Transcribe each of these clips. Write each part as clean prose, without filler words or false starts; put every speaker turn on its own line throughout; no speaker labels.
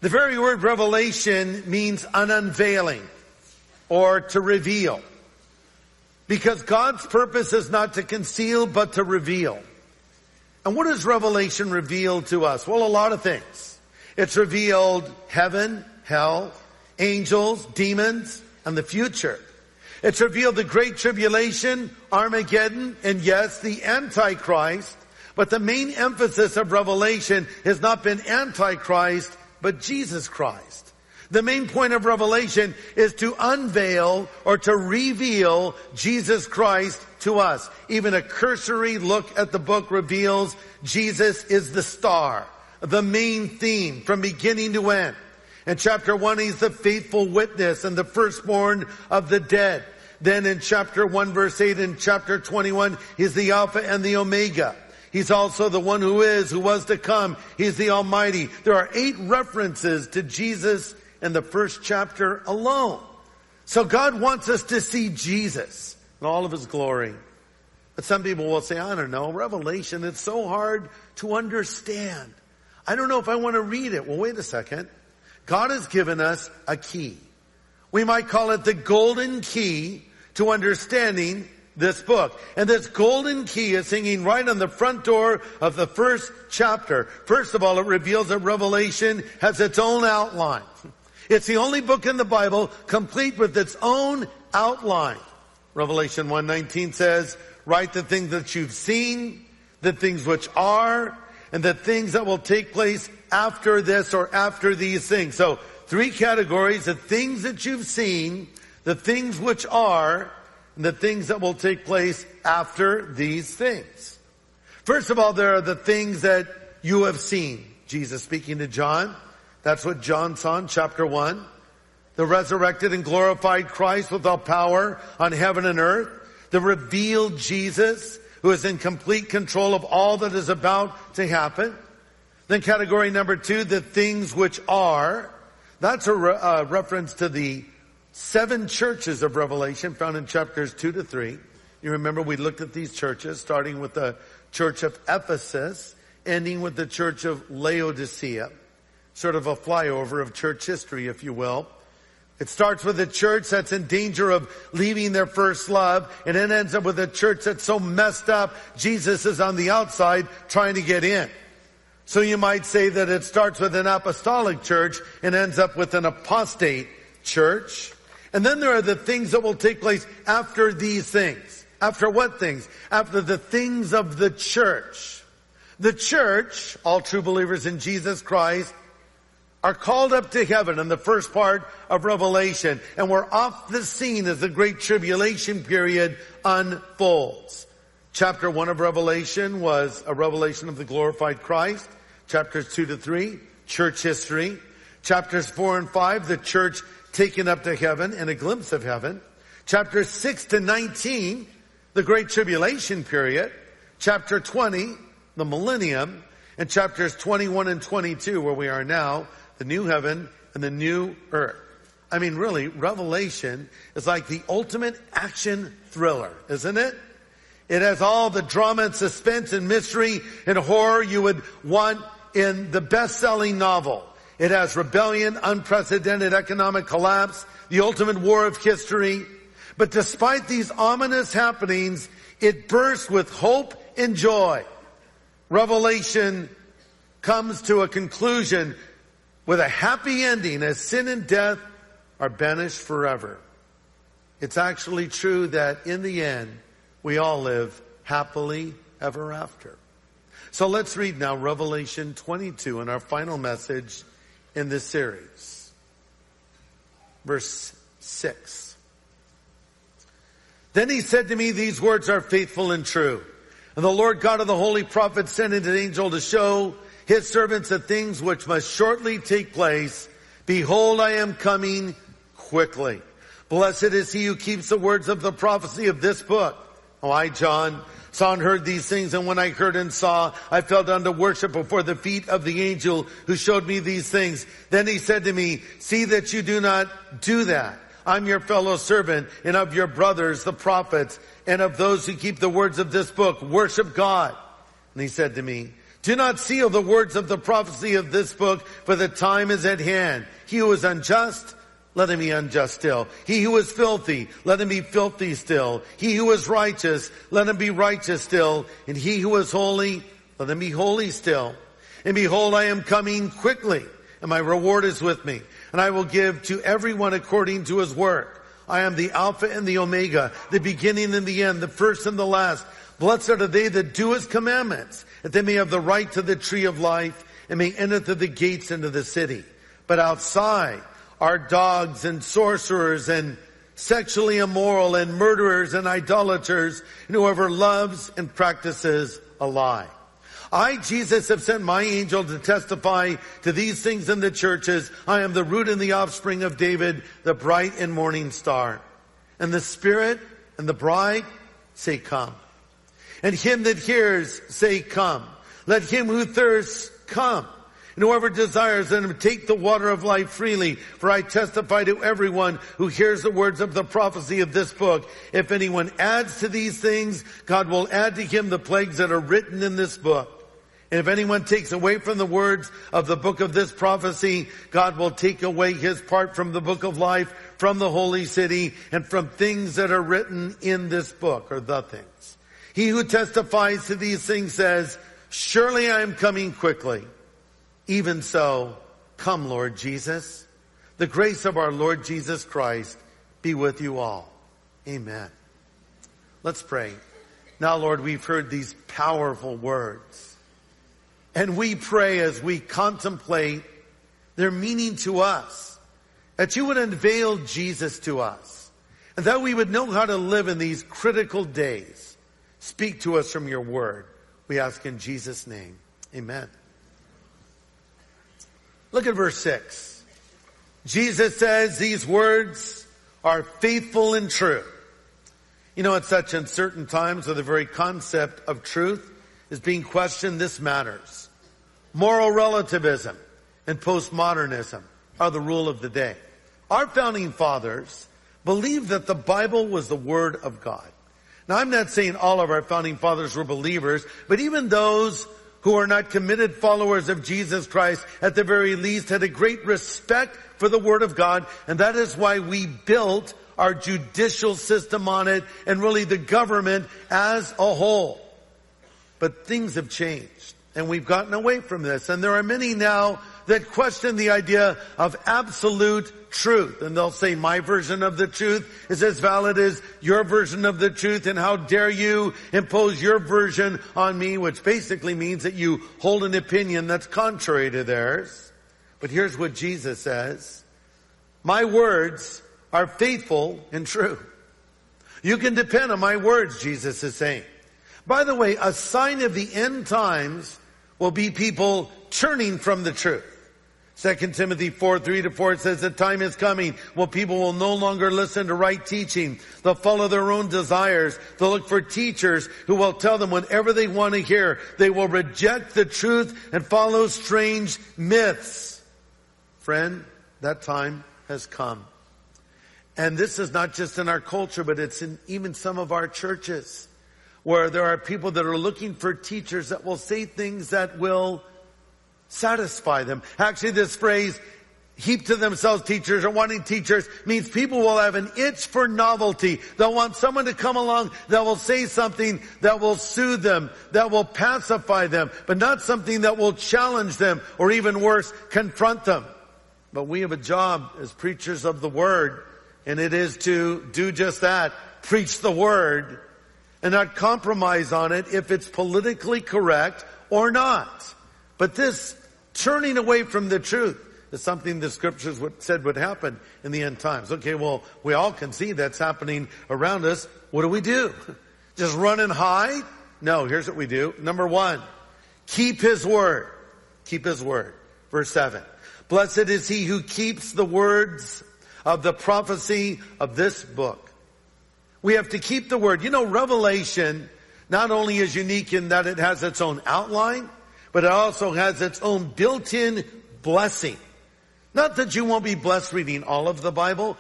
The very word revelation means an unveiling or to reveal. Because God's purpose is not to conceal, but to reveal. And what does revelation reveal to us? Well, a lot of things. It's revealed heaven, hell, angels, demons, and the future. It's revealed the Great Tribulation, Armageddon, and yes, the Antichrist. But the main emphasis of Revelation has not been Antichrist, but Jesus Christ. The main point of Revelation is to unveil or to reveal Jesus Christ to us. Even a cursory look at the book reveals Jesus is the star, the main theme from beginning to end. In chapter 1, he's the faithful witness and the firstborn of the dead. Then in chapter 1, verse 8, in chapter 21, he's the Alpha and the Omega. He's also the one who is, who was to come. He's the Almighty. There are 8 references to Jesus in the first chapter alone. So God wants us to see Jesus in all of his glory. But some people will say, I don't know, Revelation, it's so hard to understand. I don't know if I want to read it. Well, wait a second. God has given us a key. We might call it the golden key to understanding this book. And this golden key is hanging right on the front door of the first chapter. First of all, it reveals that Revelation has its own outline. It's the only book in the Bible complete with its own outline. Revelation 1:19 says, write the things that you've seen, the things which are, and the things that will take place after this or after these things. So 3 categories: the things that you've seen, the things which are, and the things that will take place after these things. First of all, there are the things that you have seen. Jesus speaking to John. That's what John saw in chapter 1. The resurrected and glorified Christ with all power on heaven and earth. The revealed Jesus who is in complete control of all that is about to happen. Then category number 2, the things which are. That's a reference to the 7 churches of Revelation found in chapters 2 to 3. You remember we looked at these churches, starting with the church of Ephesus, ending with the church of Laodicea. Sort of a flyover of church history, if you will. It starts with a church that's in danger of leaving their first love, and it ends up with a church that's so messed up, Jesus is on the outside trying to get in. So you might say that it starts with an apostolic church and ends up with an apostate church. And then there are the things that will take place after these things. After what things? After the things of the church. The church, all true believers in Jesus Christ, are called up to heaven in the first part of Revelation, and we're off the scene as the Great Tribulation period unfolds. Chapter 1 of Revelation was a revelation of the glorified Christ. Chapters 2 to 3, church history. Chapters 4 and 5, the church taken up to heaven and a glimpse of heaven. Chapters 6 to 19, the Great Tribulation period. Chapter 20, the millennium. And chapters 21 and 22, where we are now, the new heaven and the new earth. I mean, really, Revelation is like the ultimate action thriller, isn't it? It has all the drama and suspense and mystery and horror you would want in the best-selling novel. It has rebellion, unprecedented economic collapse, the ultimate war of history. But despite these ominous happenings, it bursts with hope and joy. Revelation comes to a conclusion with a happy ending as sin and death are banished forever. It's actually true that in the end, we all live happily ever after. So let's read now Revelation 22 in our final message in this series. Verse 6. Then he said to me, these words are faithful and true. And the Lord God of the holy prophets sent an angel to show his servants the things which must shortly take place. Behold, I am coming quickly. Blessed is he who keeps the words of the prophecy of this book. Oh, I, John, saw and heard these things, and when I heard and saw, I fell down to worship before the feet of the angel who showed me these things. Then he said to me, see that you do not do that. I'm your fellow servant and of your brothers, the prophets, and of those who keep the words of this book. Worship God. And he said to me, Do not seal the words of the prophecy of this book, for the time is at hand. He who is unjust, let him be unjust still. He who is filthy, let him be filthy still. He who is righteous, let him be righteous still. And he who is holy, let him be holy still. And behold, I am coming quickly, and my reward is with me. And I will give to everyone according to his work. I am the Alpha and the Omega, the beginning and the end, the first and the last. Blessed are they that do his commandments, that they may have the right to the tree of life, and may enter through the gates into the city. But outside are dogs and sorcerers and sexually immoral and murderers and idolaters, and whoever loves and practices a lie. I, Jesus, have sent my angel to testify to these things in the churches. I am the root and the offspring of David, the bright and morning star. And the Spirit and the bride say, come. And him that hears say, come. Let him who thirsts come. And whoever desires, let him take the water of life freely. For I testify to everyone who hears the words of the prophecy of this book. If anyone adds to these things, God will add to him the plagues that are written in this book. And if anyone takes away from the words of the book of this prophecy, God will take away his part from the book of life, from the holy city, and from things that are written in this book, or the things. He who testifies to these things says, surely I am coming quickly. Even so, come, Lord Jesus. The grace of our Lord Jesus Christ be with you all. Amen. Let's pray. Now, Lord, we've heard these powerful words. And we pray as we contemplate their meaning to us, that you would unveil Jesus to us, and that we would know how to live in these critical days. Speak to us from your word. We ask in Jesus' name. Amen. Look at verse 6. Jesus says these words are faithful and true. You know, at such uncertain times where the very concept of truth is being questioned, this matters. Moral relativism and postmodernism are the rule of the day. Our founding fathers believed that the Bible was the Word of God. Now, I'm not saying all of our founding fathers were believers, but even those who are not committed followers of Jesus Christ, at the very least, had a great respect for the Word of God, and that is why we built our judicial system on it, and really the government as a whole. But things have changed, and we've gotten away from this, and there are many now that question the idea of absolute truth. And they'll say, my version of the truth is as valid as your version of the truth, and how dare you impose your version on me, which basically means that you hold an opinion that's contrary to theirs. But here's what Jesus says. My words are faithful and true. You can depend on my words, Jesus is saying. By the way, a sign of the end times will be people turning from the truth. 2 Timothy 4:3-4 says the time is coming when people will no longer listen to right teaching. They'll follow their own desires. They'll look for teachers who will tell them whatever they want to hear. They will reject the truth and follow strange myths. Friend, that time has come. And this is not just in our culture, but it's in even some of our churches, where there are people that are looking for teachers that will say things that will satisfy them. Actually, this phrase, heap to themselves teachers or wanting teachers, means people will have an itch for novelty. They'll want someone to come along that will say something that will soothe them, that will pacify them, but not something that will challenge them or, even worse, confront them. But we have a job as preachers of the Word, and it is to do just that, preach the Word, and not compromise on it if it's politically correct or not. But this turning away from the truth is something the scriptures said would happen in the end times. Okay, well, we all can see that's happening around us. What do we do? Just run and hide? No, here's what we do. Number one, keep His word. Keep His word. Verse 7. Blessed is he who keeps the words of the prophecy of this book. We have to keep the word. You know, Revelation not only is unique in that it has its own outline, but it also has its own built-in blessing. Not that you won't be blessed reading all of the Bible,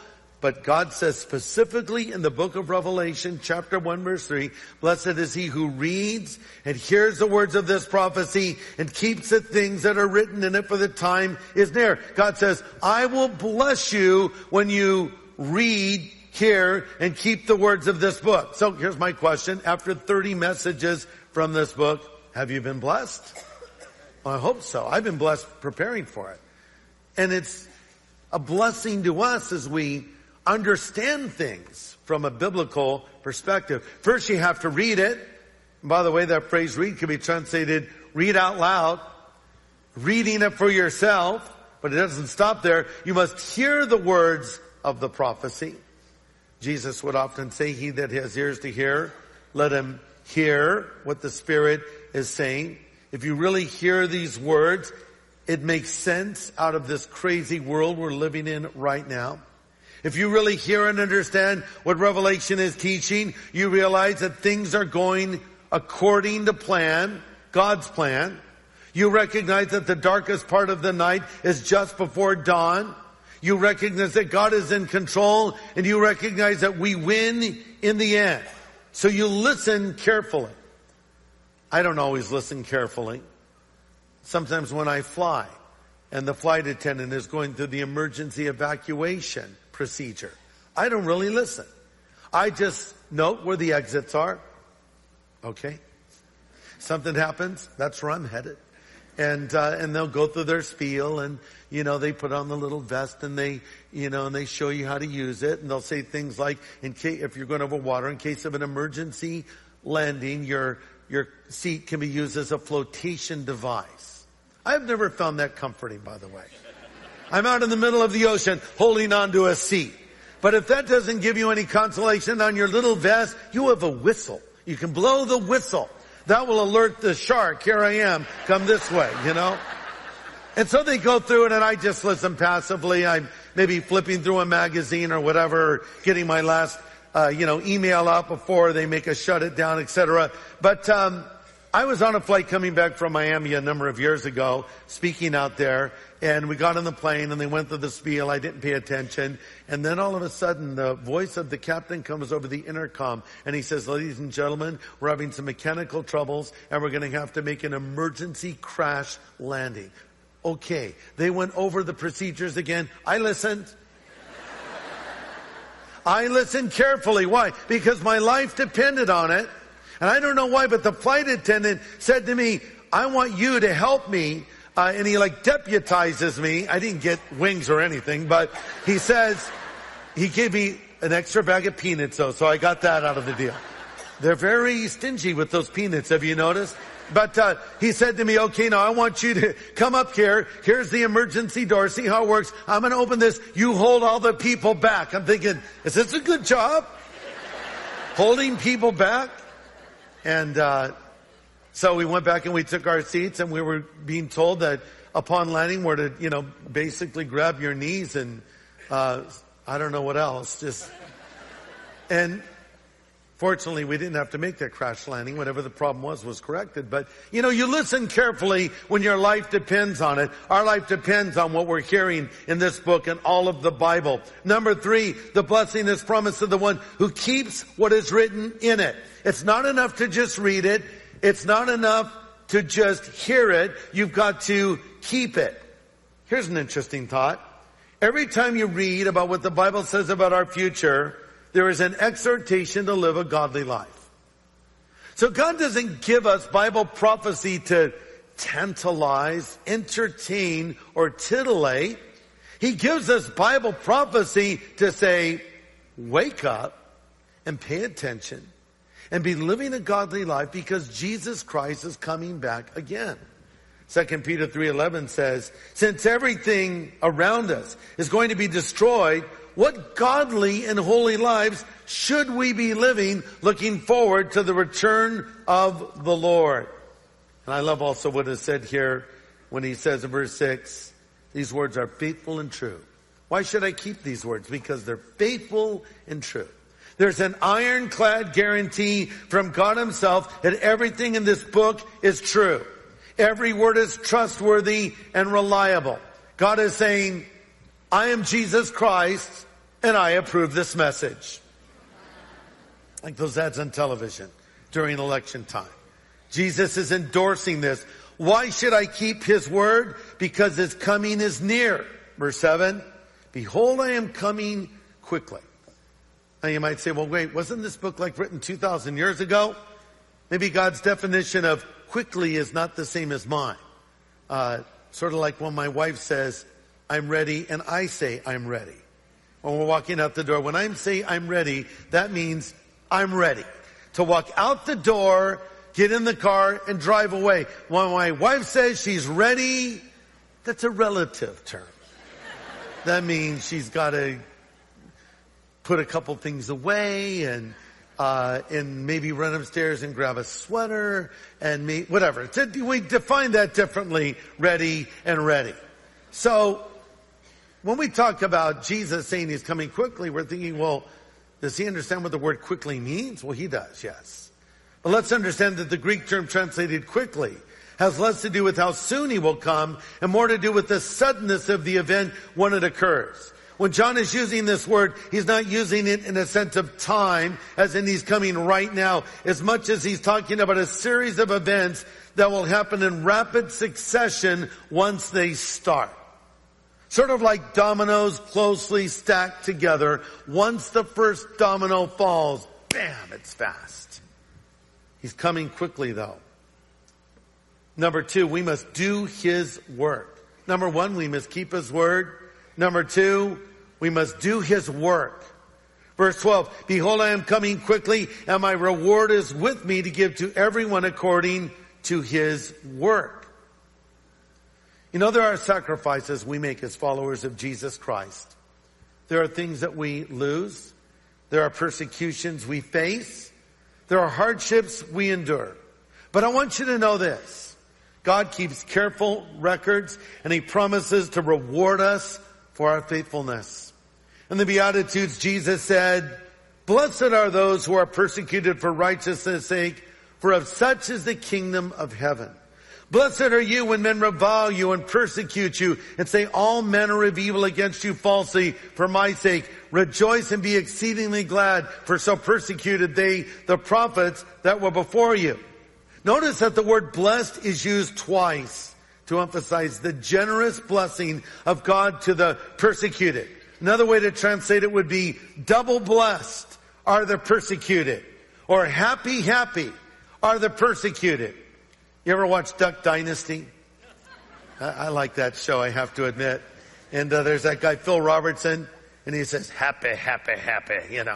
But God says specifically in the book of Revelation, chapter 1, verse 3, blessed is he who reads and hears the words of this prophecy and keeps the things that are written in it, for the time is near. God says, I will bless you when you read, hear, and keep the words of this book. So here's my question. After 30 messages from this book, have you been blessed? Well, I hope so. I've been blessed preparing for it. And it's a blessing to us as we understand things from a biblical perspective. First, you have to read it. And by the way, that phrase read can be translated read out loud, reading it for yourself, but it doesn't stop there. You must hear the words of the prophecy. Jesus would often say, he that has ears to hear, let him hear what the Spirit is saying. If you really hear these words, it makes sense out of this crazy world we're living in right now. If you really hear and understand what Revelation is teaching, you realize that things are going according to plan, God's plan. You recognize that the darkest part of the night is just before dawn. You recognize that God is in control, and you recognize that we win in the end. So you listen carefully. I don't always listen carefully. Sometimes when I fly and the flight attendant is going through the emergency evacuation procedure, I don't really listen. I just note where the exits are. Okay. Something happens, that's where I'm headed. And they'll go through their spiel, and, they put on the little vest, and they show you how to use it. And they'll say things like, if you're going over water, in case of an emergency landing, your seat can be used as a flotation device. I've never found that comforting, by the way. I'm out in the middle of the ocean holding onto a seat. But if that doesn't give you any consolation, on your little vest, you have a whistle. You can blow the whistle. That will alert the shark. Here I am. Come this way, And so they go through it, and I just listen passively. I'm maybe flipping through a magazine or whatever, or getting my last, email out before they make us shut it down, etc. But I was on a flight coming back from Miami a number of years ago, speaking out there, and we got on the plane and they went through the spiel. I didn't pay attention. And then all of a sudden, the voice of the captain comes over the intercom, and he says, ladies and gentlemen, we're having some mechanical troubles, and we're going to have to make an emergency crash landing. Okay. They went over the procedures again. I listened. I listened carefully. Why? Because my life depended on it. And I don't know why, but the flight attendant said to me, I want you to help me. And he deputizes me. I didn't get wings or anything, but he says, he gave me an extra bag of peanuts though, so I got that out of the deal. They're very stingy with those peanuts, have you noticed? But he said to me, okay, now I want you to come up here. Here's the emergency door. See how it works. I'm going to open this. You hold all the people back. I'm thinking, is this a good job? Holding people back? And so we went back and we took our seats, and we were being told that upon landing we're to, basically grab your knees and I don't know what else. And fortunately we didn't have to make that crash landing. Whatever the problem was corrected. But, you listen carefully when your life depends on it. Our life depends on what we're hearing in this book and all of the Bible. Number 3, the blessing is promised to the one who keeps what is written in it. It's not enough to just read it. It's not enough to just hear it. You've got to keep it. Here's an interesting thought. Every time you read about what the Bible says about our future, there is an exhortation to live a godly life. So God doesn't give us Bible prophecy to tantalize, entertain, or titillate. He gives us Bible prophecy to say, wake up and pay attention and be living a godly life, because Jesus Christ is coming back again. 2 Peter 3:11 says, since everything around us is going to be destroyed, what godly and holy lives should we be living, looking forward to the return of the Lord? And I love also what is said here when he says in verse 6, these words are faithful and true. Why should I keep these words? Because they're faithful and true. There's an ironclad guarantee from God himself that everything in this book is true. Every word is trustworthy and reliable. God is saying, I am Jesus Christ, and I approve this message. Like those ads on television during election time. Jesus is endorsing this. Why should I keep his word? Because his coming is near. Verse 7, behold, I am coming quickly. Now you might say, well, wait, wasn't this book like written 2,000 years ago? Maybe God's definition of quickly is not the same as mine. Sort of like when my wife says, I'm ready, and I say, I'm ready. When we're walking out the door, when I say I'm ready, that means I'm ready to walk out the door, get in the car, and drive away. When my wife says she's ready, that's a relative term. That means she's got to put a couple things away and maybe run upstairs and grab a sweater and whatever. We define that differently, ready and ready. So when we talk about Jesus saying he's coming quickly, we're thinking, well, does he understand what the word quickly means? Well, he does, yes. But let's understand that the Greek term translated quickly has less to do with how soon he will come and more to do with the suddenness of the event when it occurs. When John is using this word, he's not using it in a sense of time, as in he's coming right now, as much as he's talking about a series of events that will happen in rapid succession once they start. Sort of like dominoes closely stacked together. Once the first domino falls, bam, it's fast. He's coming quickly though. Number 2, we must do his work. Number 1, we must keep his word. Number 2, we must do his work. Verse 12, behold, I am coming quickly, and my reward is with me to give to everyone according to his work. You know, there are sacrifices we make as followers of Jesus Christ. There are things that we lose. There are persecutions we face. There are hardships we endure. But I want you to know this. God keeps careful records, and he promises to reward us for our faithfulness. In the Beatitudes, Jesus said, blessed are those who are persecuted for righteousness' sake, for of such is the kingdom of heaven. Blessed are you when men revile you and persecute you and say all manner of evil against you falsely for my sake. Rejoice and be exceedingly glad, for so persecuted they the prophets that were before you. Notice that the word blessed is used twice to emphasize the generous blessing of God to the persecuted. Another way to translate it would be double blessed are the persecuted, or happy, happy are the persecuted. You ever watch Duck Dynasty? I like that show, I have to admit. And there's that guy, Phil Robertson, and he says, happy, happy, happy, you know.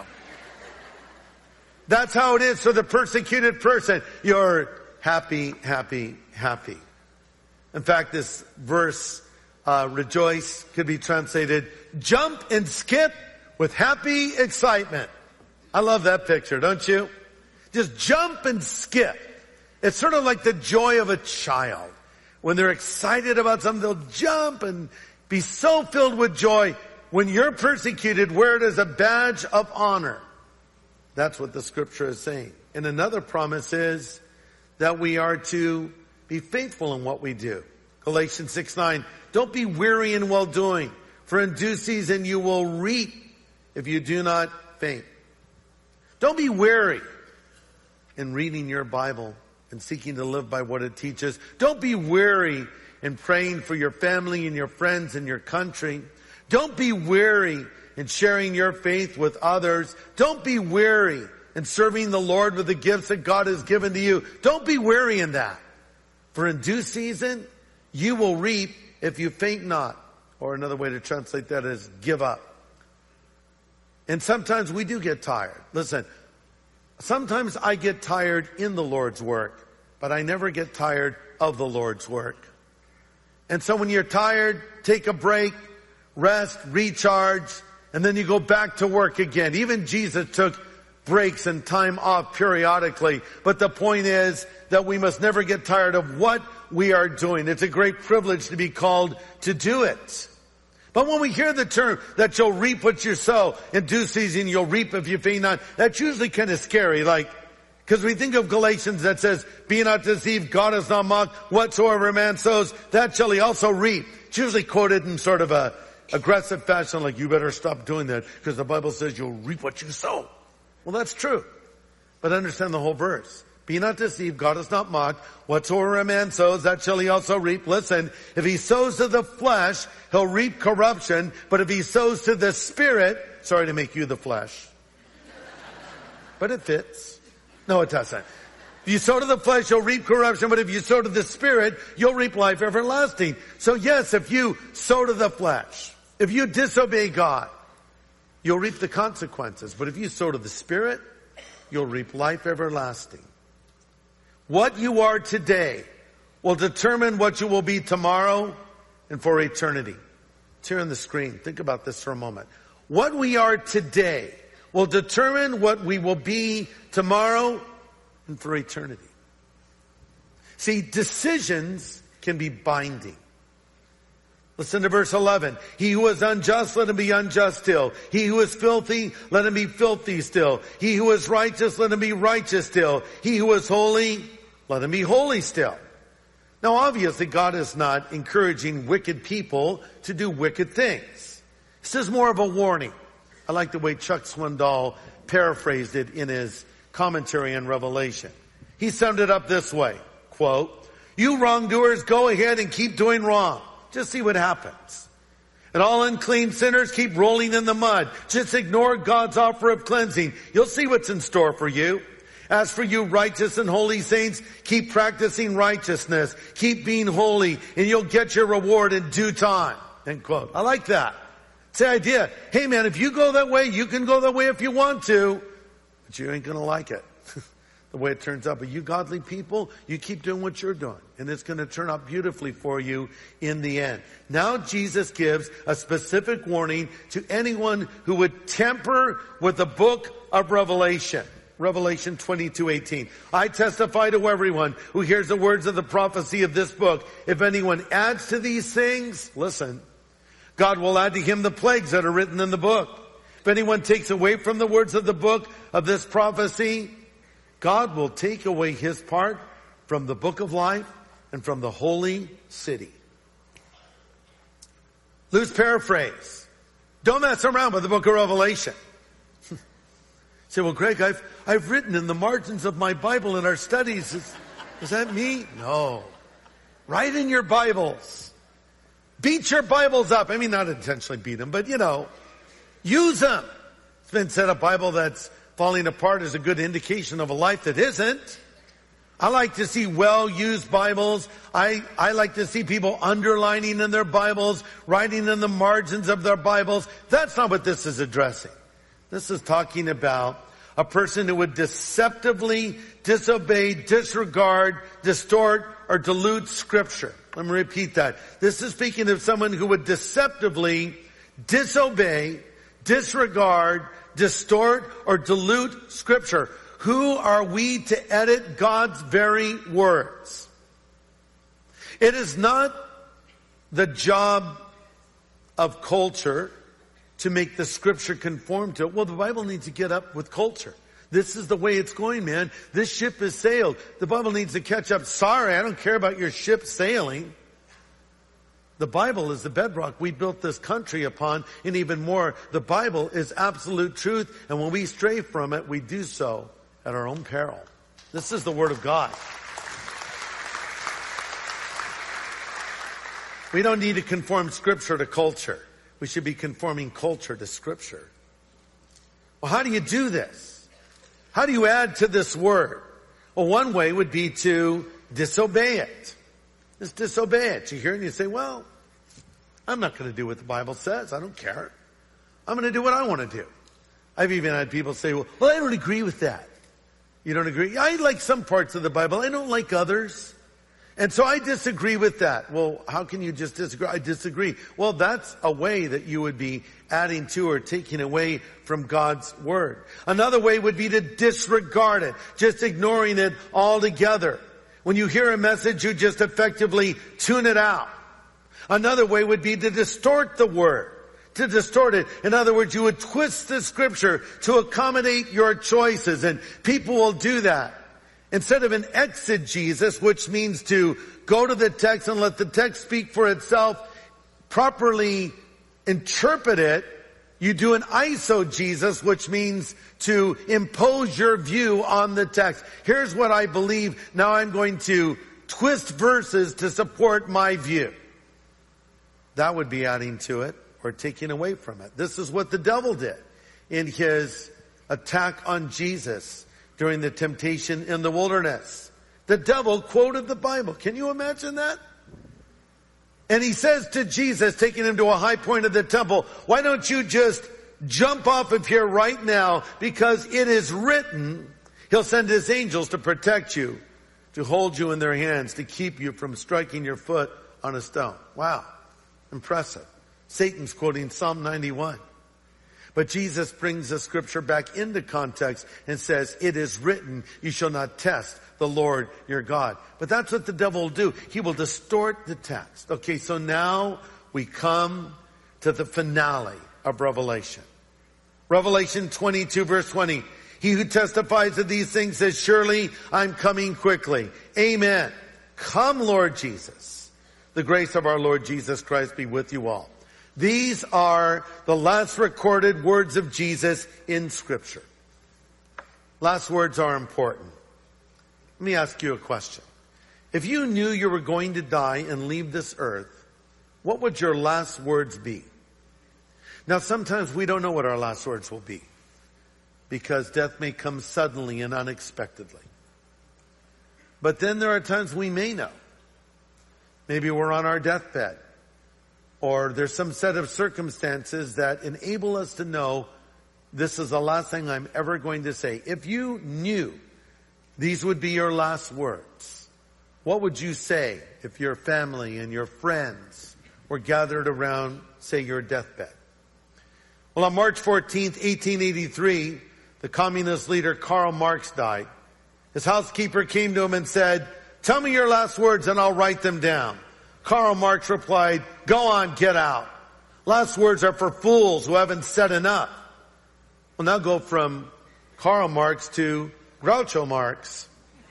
That's how it is for the persecuted person. You're happy, happy, happy. In fact, this verse, rejoice, could be translated, jump and skip with happy excitement. I love that picture, don't you? Just jump and skip. It's sort of like the joy of a child. When they're excited about something, they'll jump and be so filled with joy. When you're persecuted, wear it as a badge of honor. That's what the scripture is saying. And another promise is that we are to be faithful in what we do. Galatians 6:9, don't be weary in well doing, for in due season you will reap if you do not faint. Don't be weary in reading your Bible and seeking to live by what it teaches. Don't be weary in praying for your family and your friends and your country. Don't be weary in sharing your faith with others. Don't be weary in serving the Lord with the gifts that God has given to you. Don't be weary in that. For in due season, you will reap if you faint not. Or another way to translate that is give up. And sometimes we do get tired. Listen, sometimes I get tired in the Lord's work, but I never get tired of the Lord's work. And so when you're tired, take a break, rest, recharge, and then you go back to work again. Even Jesus took breaks and time off periodically. But the point is that we must never get tired of what we are doing. It's a great privilege to be called to do it. But when we hear the term that you'll reap what you sow, in due season you'll reap if you faint not, that's usually kind of scary. Because we think of Galatians that says, be not deceived, God is not mocked, whatsoever a man sows, that shall he also reap. It's usually quoted in sort of a aggressive fashion, like you better stop doing that because the Bible says you'll reap what you sow. Well, that's true. But understand the whole verse. Be not deceived, God is not mocked. Whatsoever a man sows, that shall he also reap. Listen, if he sows to the flesh, he'll reap corruption. But if he sows to the Spirit, sorry to make you the flesh. But it fits. No, it doesn't. If you sow to the flesh, you'll reap corruption. But if you sow to the Spirit, you'll reap life everlasting. So yes, if you sow to the flesh, if you disobey God, you'll reap the consequences. But if you sow to the Spirit, you'll reap life everlasting. What you are today will determine what you will be tomorrow and for eternity. It's here on the screen. Think about this for a moment. What we are today will determine what we will be tomorrow and for eternity. See, decisions can be binding. Listen to verse 11. He who is unjust, let him be unjust still. He who is filthy, let him be filthy still. He who is righteous, let him be righteous still. He who is holy, let him be holy still. Now obviously God is not encouraging wicked people to do wicked things. This is more of a warning. I like the way Chuck Swindoll paraphrased it in his commentary on Revelation. He summed it up this way, quote, "You wrongdoers, go ahead and keep doing wrong. Just see what happens. And all unclean sinners, keep rolling in the mud. Just ignore God's offer of cleansing. You'll see what's in store for you. As for you righteous and holy saints, keep practicing righteousness. Keep being holy, and you'll get your reward in due time." End quote. I like that. It's the idea. Hey man, if you go that way, you can go that way if you want to, but you ain't gonna like it. The way it turns out. But you godly people, you keep doing what you're doing, and it's going to turn out beautifully for you in the end. Now Jesus gives a specific warning to anyone who would tamper with the book of Revelation. Revelation 22:18. "I testify to everyone who hears the words of the prophecy of this book. If anyone adds to these things," listen, "God will add to him the plagues that are written in the book. If anyone takes away from the words of the book of this prophecy, God will take away his part from the book of life and from the holy city." Loose paraphrase. Don't mess around with the book of Revelation. Say, "Well, Greg, I've written in the margins of my Bible in our studies." Is that me? No. Write in your Bibles. Beat your Bibles up. I mean, not intentionally beat them, but use them. It's been said a Bible that's falling apart is a good indication of a life that isn't. I like to see well-used Bibles. I like to see people underlining in their Bibles, writing in the margins of their Bibles. That's not what this is addressing. This is talking about a person who would deceptively disobey, disregard, distort, or dilute Scripture. Let me repeat that. This is speaking of someone who would deceptively disobey, disregard, distort, or dilute Scripture. Who are we to edit God's very words? It is not the job of culture to make the Scripture conform to it. Well, the Bible needs to get up with culture. This is the way it's going, man. This ship has sailed. The Bible needs to catch up. Sorry, I don't care about your ship sailing. The Bible is the bedrock we built this country upon, and even more, the Bible is absolute truth, and when we stray from it, we do so at our own peril. This is the Word of God. We don't need to conform Scripture to culture. We should be conforming culture to Scripture. Well, how do you do this? How do you add to this Word? Well, one way would be to disobey it. Just disobey it. You hear it and you say, "Well, I'm not going to do what the Bible says. I don't care. I'm going to do what I want to do." I've even had people say, well, I don't agree with that. You don't agree? I like some parts of the Bible. I don't like others. And so I disagree with that. Well, how can you just disagree? I disagree. Well, that's a way that you would be adding to or taking away from God's Word. Another way would be to disregard it, just ignoring it altogether. When you hear a message, you just effectively tune it out. Another way would be to distort the Word, to distort it. In other words, you would twist the Scripture to accommodate your choices, and people will do that. Instead of an exegesis, which means to go to the text and let the text speak for itself, properly interpret it, you do an eisegesis, which means to impose your view on the text. Here's what I believe. Now I'm going to twist verses to support my view. That would be adding to it or taking away from it. This is what the devil did in his attack on Jesus during the temptation in the wilderness. The devil quoted the Bible. Can you imagine that? And he says to Jesus, taking him to a high point of the temple, why don't you just jump off of here right now? Because it is written, he'll send his angels to protect you, to hold you in their hands, to keep you from striking your foot on a stone. Wow. Impressive. Satan's quoting Psalm 91. But Jesus brings the scripture back into context and says, it is written, you shall not test the Lord your God. But that's what the devil will do. He will distort the text. Okay, so now we come to the finale of Revelation. Revelation 22 verse 20. He who testifies of these things says, surely I'm coming quickly. Amen. Come, Lord Jesus. The grace of our Lord Jesus Christ be with you all. These are the last recorded words of Jesus in Scripture. Last words are important. Let me ask you a question. If you knew you were going to die and leave this earth, what would your last words be? Now, sometimes we don't know what our last words will be because death may come suddenly and unexpectedly. But then there are times we may know. Maybe we're on our deathbed, or there's some set of circumstances that enable us to know this is the last thing I'm ever going to say. If you knew these would be your last words, what would you say if your family and your friends were gathered around, say, your deathbed? Well, on March 14th, 1883, the communist leader Karl Marx died. His housekeeper came to him and said, tell me your last words and I'll write them down. Karl Marx replied, go on, get out. Last words are for fools who haven't said enough. Well, now go from Karl Marx to Groucho Marx.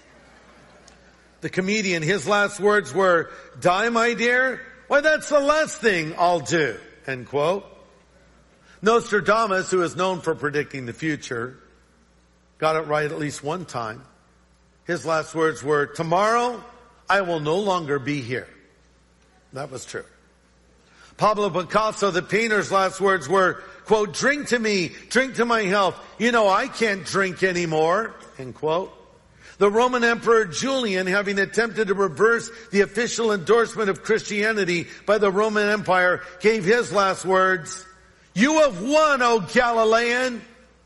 The comedian, his last words were, die, my dear? Why, that's the last thing I'll do. End quote. Nostradamus, who is known for predicting the future, got it right at least one time. His last words were, tomorrow I will no longer be here. That was true. Pablo Picasso, the painter's last words were, quote, drink to me, drink to my health. You know, I can't drink anymore, end quote. The Roman Emperor Julian, having attempted to reverse the official endorsement of Christianity by the Roman Empire, gave his last words, you have won, O Galilean.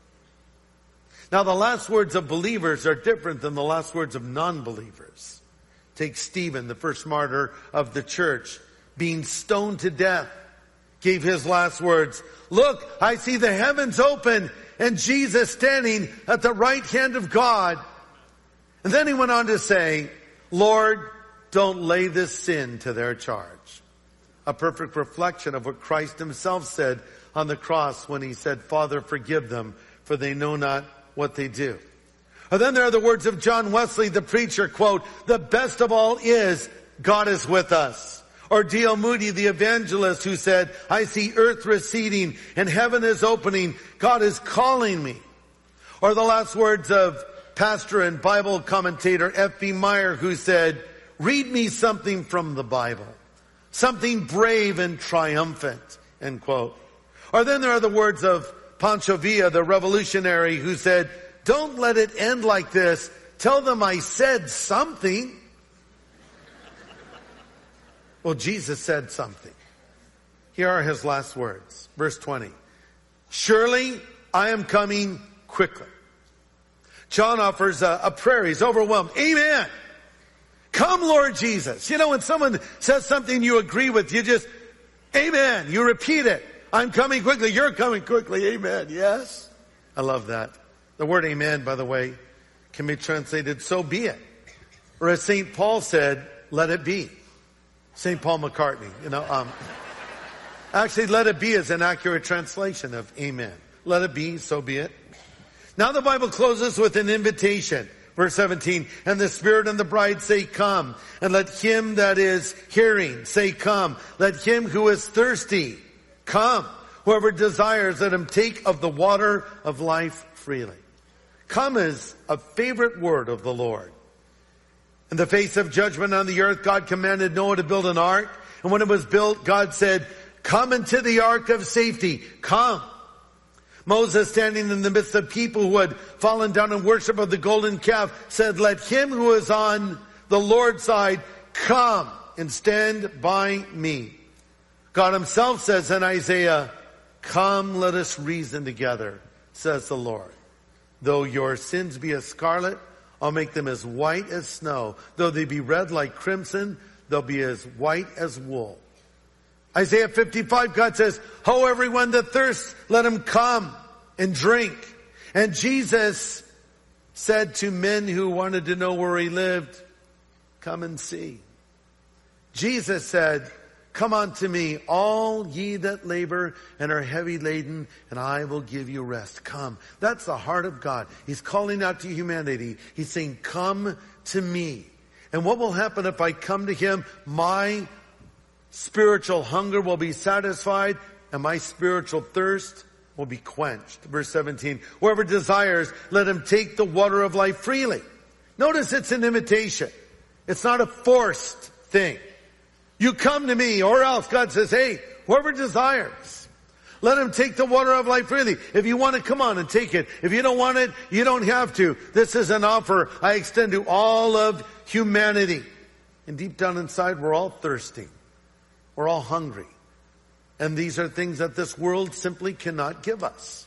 Now, the last words of believers are different than the last words of non-believers. Take Stephen, the first martyr of the church, being stoned to death, gave his last words, look, I see the heavens open and Jesus standing at the right hand of God. And then he went on to say, Lord, don't lay this sin to their charge. A perfect reflection of what Christ himself said on the cross when he said, Father, forgive them, for they know not what they do. And then there are the words of John Wesley, the preacher, quote, the best of all is God is with us. Or D.L. Moody, the evangelist, who said, I see earth receding and heaven is opening. God is calling me. Or the last words of pastor and Bible commentator F.B. Meyer, who said, read me something from the Bible. Something brave and triumphant, end quote. Or then there are the words of Pancho Villa, the revolutionary, who said, don't let it end like this. Tell them I said something. Well, Jesus said something. Here are his last words. Verse 20. Surely I am coming quickly. John offers a prayer. He's overwhelmed. Amen. Come, Lord Jesus. You know, when someone says something you agree with, you just, amen. You repeat it. I'm coming quickly. You're coming quickly. Amen. Yes. I love that. The word amen, by the way, can be translated, so be it. Or as St. Paul said, let it be. St. Paul McCartney, actually, let it be is an accurate translation of amen. Let it be, so be it. Now the Bible closes with an invitation. Verse 17, and the Spirit and the bride say, come. And let him that is hearing say, come. Let him who is thirsty Come, whoever desires, let him take of the water of life freely. Come is a favorite word of the Lord. In the face of judgment on the earth, God commanded Noah to build an ark. And when it was built, God said, come into the ark of safety. Come. Moses, standing in the midst of people who had fallen down in worship of the golden calf, said, let him who is on the Lord's side come and stand by me. God himself says in Isaiah, come, let us reason together, says the Lord. Though your sins be as scarlet, I'll make them as white as snow. Though they be red like crimson, they'll be as white as wool. Isaiah 55, God says, ho, everyone that thirsts, let him come and drink. And Jesus said to men who wanted to know where he lived, come and see. Jesus said, come unto me, all ye that labor and are heavy laden, and I will give you rest. Come. That's the heart of God. He's calling out to humanity. He's saying, come to me. And what will happen if I come to him? My spiritual hunger will be satisfied, and my spiritual thirst will be quenched. Verse 17, whoever desires, let him take the water of life freely. Notice it's an invitation. It's not a forced thing. You come to me, or else God says, hey, whoever desires, let him take the water of life freely. If you want to, come on and take it. If you don't want it, you don't have to. This is an offer I extend to all of humanity. And deep down inside, we're all thirsty. We're all hungry. And these are things that this world simply cannot give us.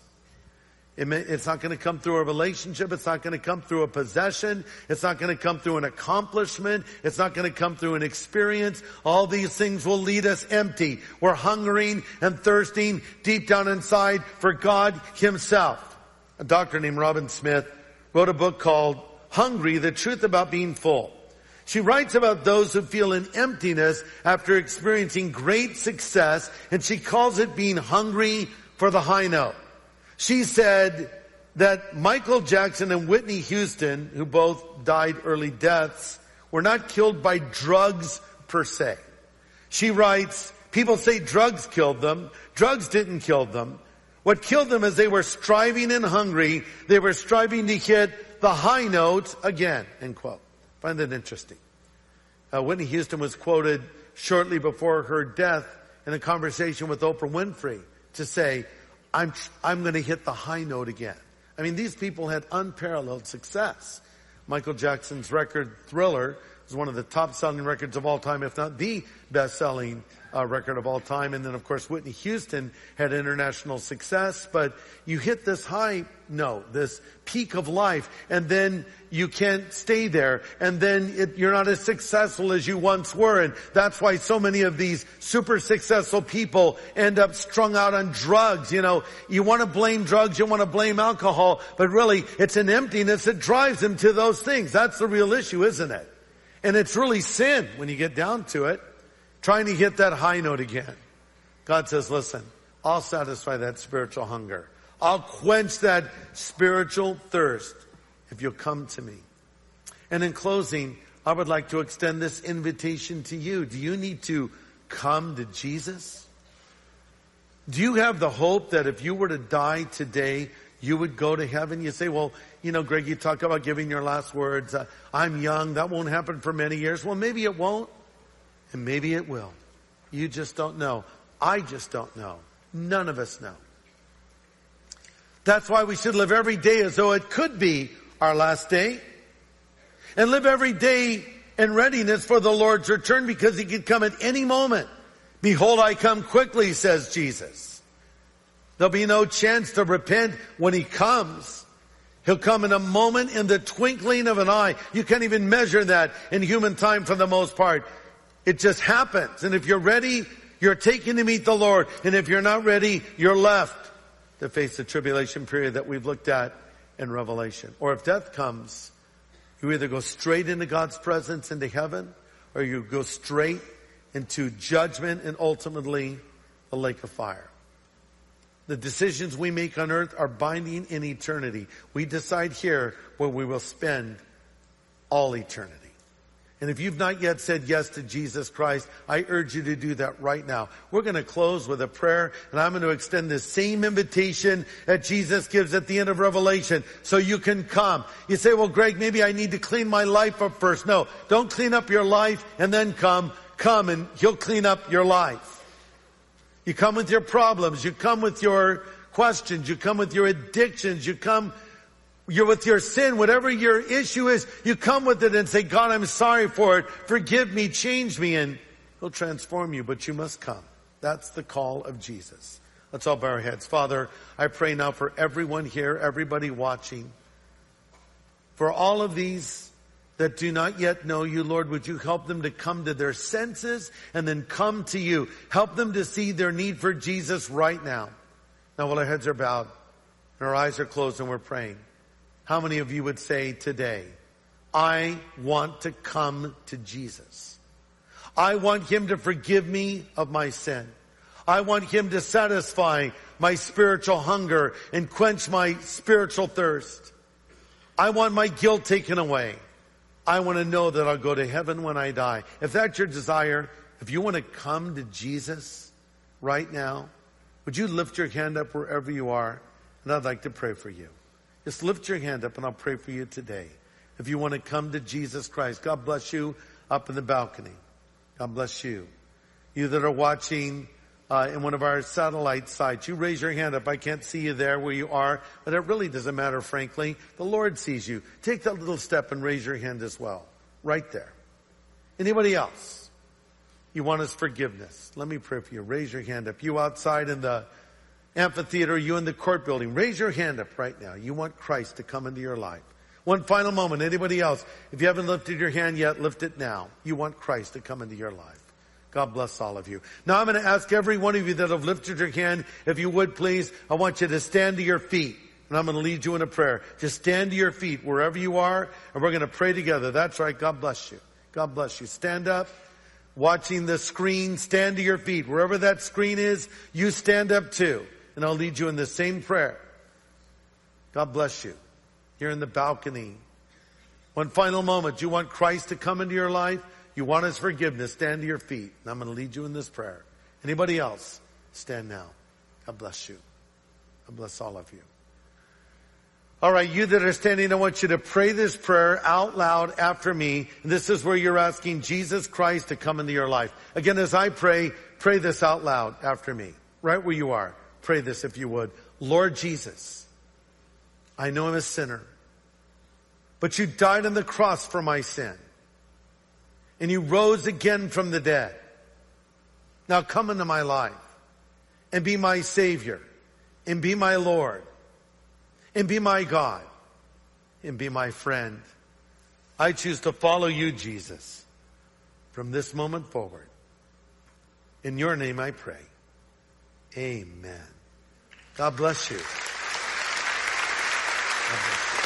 It's not going to come through a relationship. It's not going to come through a possession. It's not going to come through an accomplishment. It's not going to come through an experience. All these things will lead us empty. We're hungering and thirsting deep down inside for God himself. A doctor named Robin Smith wrote a book called Hungry, the Truth About Being Full. She writes about those who feel an emptiness after experiencing great success, and she calls it being hungry for the high note. She said that Michael Jackson and Whitney Houston, who both died early deaths, were not killed by drugs per se. She writes, people say drugs killed them. Drugs didn't kill them. What killed them is they were striving and hungry. They were striving to hit the high note again, end quote. Find that interesting. Whitney Houston was quoted shortly before her death in a conversation with Oprah Winfrey to say, I'm going to hit the high note again. I mean, these people had unparalleled success. Michael Jackson's record Thriller is one of the top-selling records of all time, if not the best-selling record of all time. And then, of course, Whitney Houston had international success. But you hit this high note, this peak of life, and then you can't stay there. And then you're not as successful as you once were. And that's why so many of these super successful people end up strung out on drugs. You know, you want to blame drugs, you want to blame alcohol, but really it's an emptiness that drives them to those things. That's the real issue, isn't it? And it's really sin when you get down to it. Trying to hit that high note again. God says, listen, I'll satisfy that spiritual hunger. I'll quench that spiritual thirst if you'll come to me. And in closing, I would like to extend this invitation to you. Do you need to come to Jesus? Do you have the hope that if you were to die today, you would go to heaven? You say, well, you know, Greg, you talk about giving your last words. I'm young. That won't happen for many years. Well, maybe it won't. And maybe it will. You just don't know. I just don't know. None of us know. That's why we should live every day as though it could be our last day. And live every day in readiness for the Lord's return, because he could come at any moment. Behold, I come quickly, says Jesus. There'll be no chance to repent when he comes. He'll come in a moment, in the twinkling of an eye. You can't even measure that in human time for the most part. It just happens. And if you're ready, you're taken to meet the Lord. And if you're not ready, you're left to face the tribulation period that we've looked at in Revelation. Or if death comes, you either go straight into God's presence, into heaven, or you go straight into judgment and ultimately the lake of fire. The decisions we make on earth are binding in eternity. We decide here where we will spend all eternity. And if you've not yet said yes to Jesus Christ, I urge you to do that right now. We're going to close with a prayer, and I'm going to extend the same invitation that Jesus gives at the end of Revelation, so you can come. You say, well, Greg, maybe I need to clean my life up first. No, don't clean up your life and then come. Come and He'll clean up your life. You come with your problems. You come with your questions. You come with your addictions. You're with your sin, whatever your issue is, you come with it and say, God, I'm sorry for it. Forgive me, change me, and He'll transform you, but you must come. That's the call of Jesus. Let's all bow our heads. Father, I pray now for everyone here, everybody watching, for all of these that do not yet know you, Lord, would you help them to come to their senses and then come to you. Help them to see their need for Jesus right now. Now, while our heads are bowed and our eyes are closed and we're praying, how many of you would say today, I want to come to Jesus. I want Him to forgive me of my sin. I want Him to satisfy my spiritual hunger and quench my spiritual thirst. I want my guilt taken away. I want to know that I'll go to heaven when I die. If that's your desire, if you want to come to Jesus right now, would you lift your hand up wherever you are? And I'd like to pray for you. Just lift your hand up and I'll pray for you today. If you want to come to Jesus Christ, God bless you up in the balcony. God bless you. You that are watching in one of our satellite sites, you raise your hand up. I can't see you there where you are, but it really doesn't matter, frankly. The Lord sees you. Take that little step and raise your hand as well. Right there. Anybody else? You want His forgiveness? Let me pray for you. Raise your hand up. You outside in the amphitheater, you in the court building, raise your hand up right now. You want Christ to come into your life. One final moment. Anybody else? If you haven't lifted your hand yet, lift it now. You want Christ to come into your life. God bless all of you. Now I'm going to ask every one of you that have lifted your hand, if you would please, I want you to stand to your feet. And I'm going to lead you in a prayer. Just stand to your feet wherever you are, and we're going to pray together. That's right. God bless you. God bless you. Stand up. Watching the screen, stand to your feet. Wherever that screen is, you stand up too. And I'll lead you in the same prayer. God bless you. You're in the balcony. One final moment. You want Christ to come into your life? You want His forgiveness? Stand to your feet. And I'm going to lead you in this prayer. Anybody else? Stand now. God bless you. God bless all of you. All right, you that are standing, I want you to pray this prayer out loud after me. And this is where you're asking Jesus Christ to come into your life. Again, as I pray this out loud after me. Right where you are. Pray this if you would. Lord Jesus, I know I'm a sinner, but you died on the cross for my sin. And you rose again from the dead. Now come into my life and be my Savior and be my Lord and be my God and be my friend. I choose to follow you, Jesus, from this moment forward. In your name I pray. Amen. God bless you. God bless you.